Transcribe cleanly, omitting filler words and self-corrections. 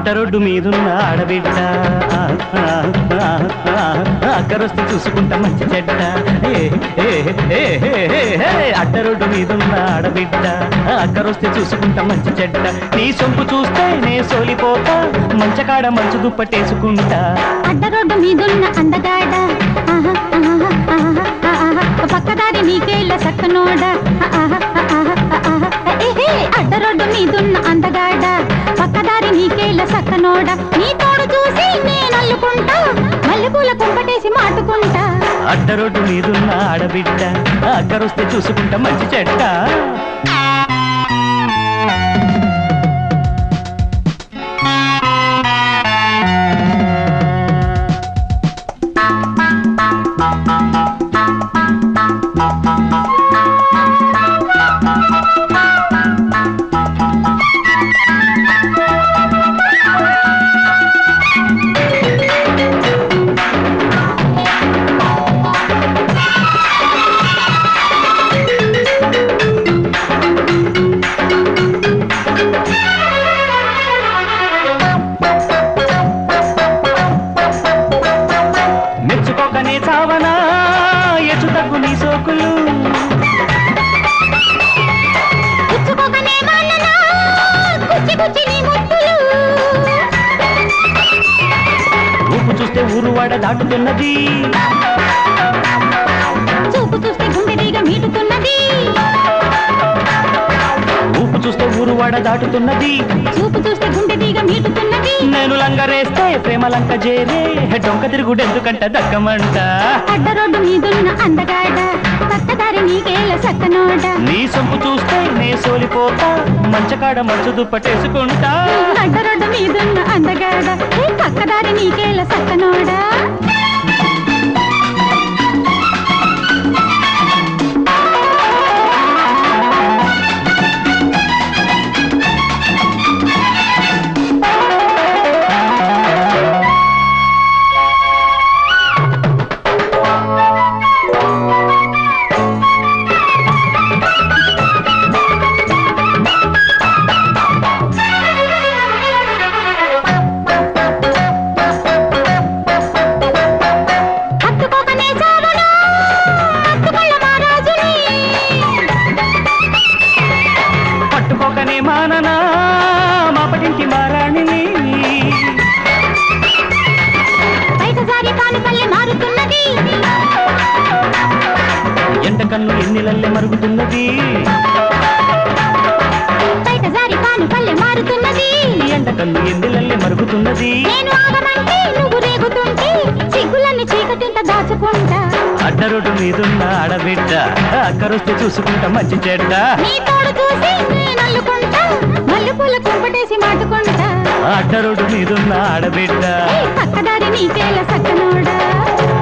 అడ్డరోడ్డు మీదున్న ఆడబిడ్డ అక్కరొస్తే చూసుకుంటా మంచి చెడ్డ అడ్డరోడ్డు మీదున్న ఆడబిడ్డ అక్కరొస్తే చూసుకుంటా మంచి చెడ్డ నీ సొంపు చూస్తే నే సోలిపోతా మంచకాడ మంచు దుప్పటేసుకుంటా అడ్డరోడ్డు మీదున్న అందగాడ పక్కదారి నీకేళ్ళ సక్కనోడ అడ్డరోడ్డు మీదున్న అందగాడ పక్కదారి నీకేళ్ళ సక్కనోడ నీ తోడు చూసి నేను అల్లుకుంటా మల్లెపూల కుంపటేసి మాటుకుంటా అడ్డరోడ్డు మీదున్న ఆడబిడ్డ అక్కరొస్తే చూసుకుంటా మంచి చెడ్డ మెచ్చుకోకనే చావనా ఎచ్చుతగ్గు నీ సోకులు ఊపు చూస్తే ఊరువాడ దాటుతున్నది చూపు చూస్తే గుండెదిగా మీటుతున్నది ఊపు చూస్తే ఊరువాడ దాటుతున్నది చూపు చూస్తే గుండెదిగా మీటుతున్నది నేను లంగరేస్తే ప్రేమ లంక చేరే డొంక తిరుగుడు ఎందుకంట దక్కమంట అడ్డరోడ్డు మీదున్న అందగాడ పక్కదారి నీకేళ్ళ సక్కనోడ నీ సొంపు చూస్తే నే సోలిపోతా మంచకాడ మంచు దుప్పటేసుకుంటా అడ్డరోడ్డు మీదున్న అందగాడ పక్కదారి నీకేళ్ళ సక్కనోడ పట్టుకోకనే మాననా మాపటింటి మారాణిని బయట జారి కాను పల్లె మారుతున్నది ఎండ కన్ను ఎన్నిలల్లె మరుగుతున్నది బయట జారి కాను పల్లె మారుతున్నది ఎండ కన్ను ఎన్నిలల్లె మరుగుతున్నది నేను ఆగమంటే నువ్వు రేగుతుంటే సిగ్గులన్నీ చీకటింట దాచుకుంటా అడ్డరోడ్డు మీదున్న ఆడబిడ్డ అక్కరొస్తే చూసుకుంటా మంచి చెడ్డ నీ తోడు చూసి నేను అల్లుకుంటా మల్లెపూల కుంపటేసి మాటుకుంటా అడ్డరోడ్డు మీదున్న ఆడబిడ్డ పక్కదారి నీకేళ్ళ సక్కనోడా